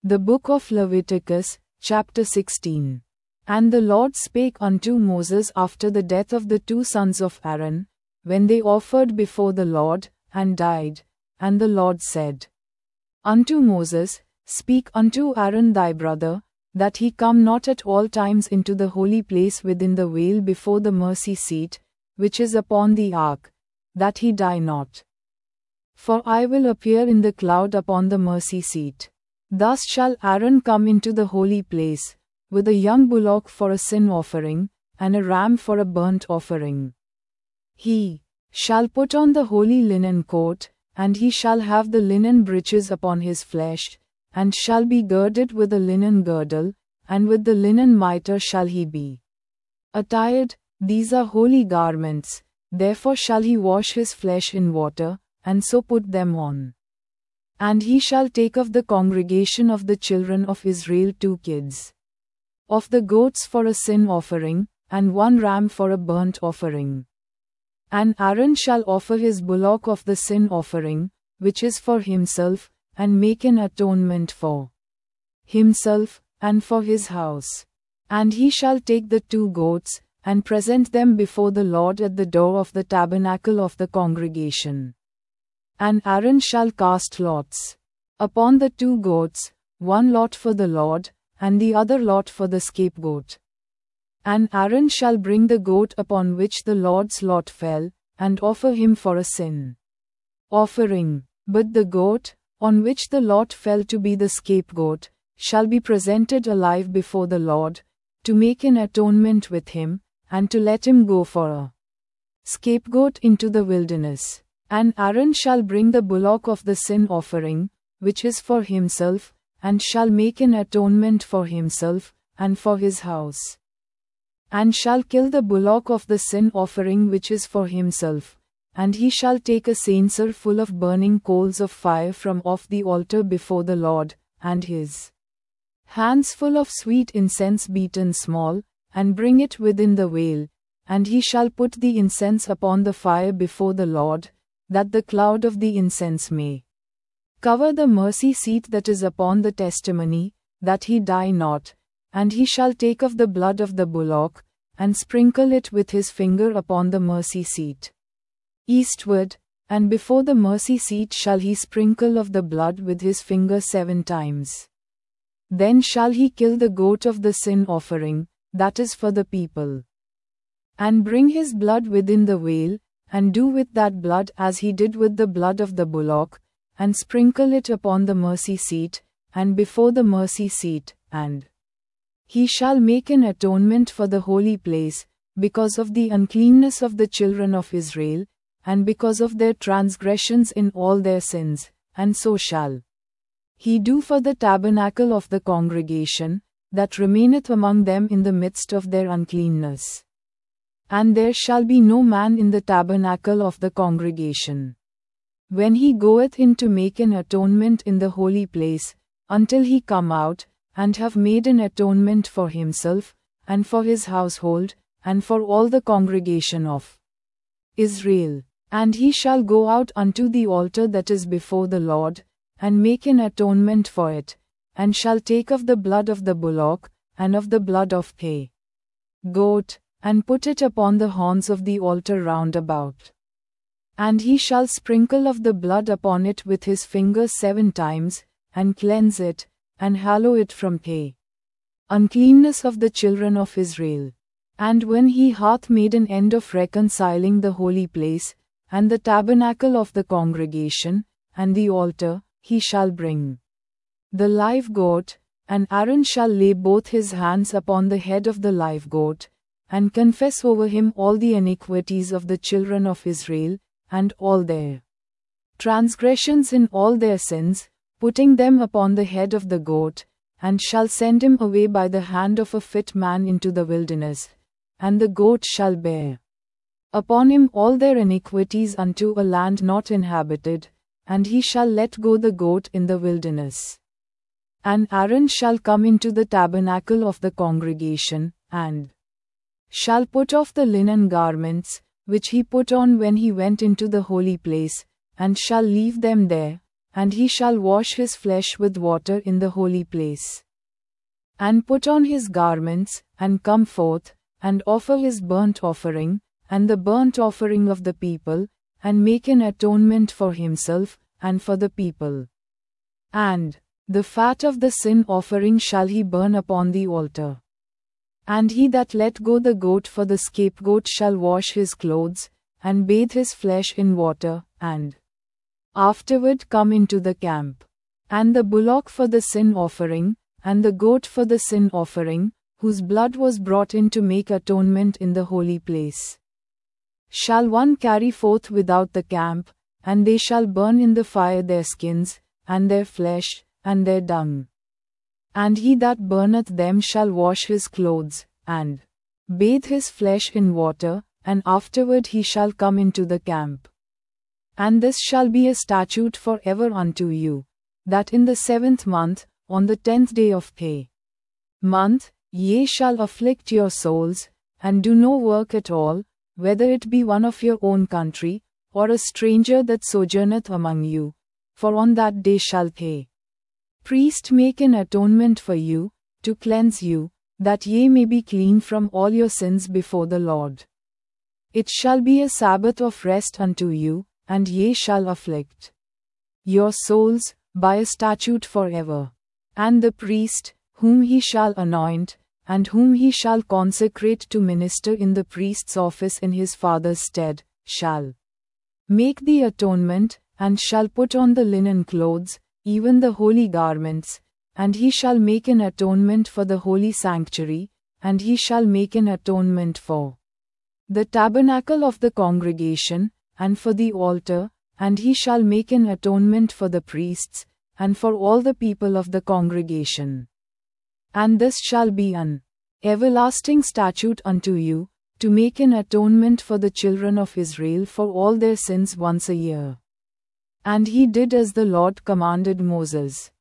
The book of Leviticus, chapter 16. And the Lord spake unto Moses after the death of the two sons of Aaron, when they offered before the Lord, and died. And the Lord said unto Moses, Speak unto Aaron thy brother, that he come not at all times into the holy place within the veil before the mercy seat, which is upon the ark, that he die not. For I will appear in the cloud upon the mercy seat. Thus shall Aaron come into the holy place, with a young bullock for a sin offering, and a ram for a burnt offering. He shall put on the holy linen coat, and he shall have the linen breeches upon his flesh, and shall be girded with a linen girdle, and with the linen mitre shall he be attired. These are holy garments, therefore shall he wash his flesh in water, and so put them on. And he shall take of the congregation of the children of Israel 2 kids of the goats for a sin offering, and 1 ram for a burnt offering. And Aaron shall offer his bullock of the sin offering, which is for himself, and make an atonement for himself, and for his house. And he shall take the 2 goats, and present them before the Lord at the door of the tabernacle of the congregation. And Aaron shall cast lots upon the 2 goats, 1 lot for the Lord, and the other lot for the scapegoat. And Aaron shall bring the goat upon which the Lord's lot fell, and offer him for a sin offering. But the goat, on which the lot fell to be the scapegoat, shall be presented alive before the Lord, to make an atonement with him, and to let him go for a scapegoat into the wilderness. And Aaron shall bring the bullock of the sin offering, which is for himself, and shall make an atonement for himself, and for his house. And shall kill the bullock of the sin offering which is for himself, and he shall take a censer full of burning coals of fire from off the altar before the Lord, and his hands full of sweet incense beaten small, and bring it within the veil, and he shall put the incense upon the fire before the Lord, that the cloud of the incense may cover the mercy seat that is upon the testimony, that he die not. And he shall take of the blood of the bullock, and sprinkle it with his finger upon the mercy seat eastward, and before the mercy seat shall he sprinkle of the blood with his finger 7 times. Then shall he kill the goat of the sin offering, that is for the people, and bring his blood within the veil, and do with that blood as he did with the blood of the bullock, and sprinkle it upon the mercy seat, and before the mercy seat, and he shall make an atonement for the holy place, because of the uncleanness of the children of Israel, and because of their transgressions in all their sins, and so shall he do for the tabernacle of the congregation, that remaineth among them in the midst of their uncleanness. And there shall be no man in the tabernacle of the congregation, when he goeth in to make an atonement in the holy place, until he come out, and have made an atonement for himself, and for his household, and for all the congregation of Israel. And he shall go out unto the altar that is before the Lord, and make an atonement for it, and shall take of the blood of the bullock, and of the blood of the goat, and put it upon the horns of the altar round about. And he shall sprinkle of the blood upon it with his finger 7 times, and cleanse it, and hallow it from the uncleanness of the children of Israel. And when he hath made an end of reconciling the holy place, and the tabernacle of the congregation, and the altar, he shall bring the live goat, and Aaron shall lay both his hands upon the head of the live goat, and confess over him all the iniquities of the children of Israel, and all their transgressions in all their sins, putting them upon the head of the goat, and shall send him away by the hand of a fit man into the wilderness, and the goat shall bear upon him all their iniquities unto a land not inhabited, and he shall let go the goat in the wilderness. And Aaron shall come into the tabernacle of the congregation, and shall put off the linen garments, which he put on when he went into the holy place, and shall leave them there, and he shall wash his flesh with water in the holy place. And put on his garments, and come forth, and offer his burnt offering, and the burnt offering of the people, and make an atonement for himself, and for the people. And the fat of the sin offering shall he burn upon the altar. And he that let go the goat for the scapegoat shall wash his clothes, and bathe his flesh in water, and afterward come into the camp. And the bullock for the sin offering, and the goat for the sin offering, whose blood was brought in to make atonement in the holy place, shall one carry forth without the camp, and they shall burn in the fire their skins, and their flesh, and their dung. And he that burneth them shall wash his clothes, and bathe his flesh in water, and afterward he shall come into the camp. And this shall be a statute for ever unto you, that in the 7th month, on the 10th day of the month, ye shall afflict your souls, and do no work at all, whether it be one of your own country, or a stranger that sojourneth among you, for on that day shall the priest make an atonement for you, to cleanse you, that ye may be clean from all your sins before the Lord. It shall be a Sabbath of rest unto you, and ye shall afflict your souls, by a statute forever. And the priest, whom he shall anoint, and whom he shall consecrate to minister in the priest's office in his father's stead, shall make the atonement, and shall put on the linen clothes, even the holy garments, and he shall make an atonement for the holy sanctuary, and he shall make an atonement for the tabernacle of the congregation, and for the altar, and he shall make an atonement for the priests, and for all the people of the congregation. And this shall be an everlasting statute unto you, to make an atonement for the children of Israel for all their sins once a year. And he did as the Lord commanded Moses.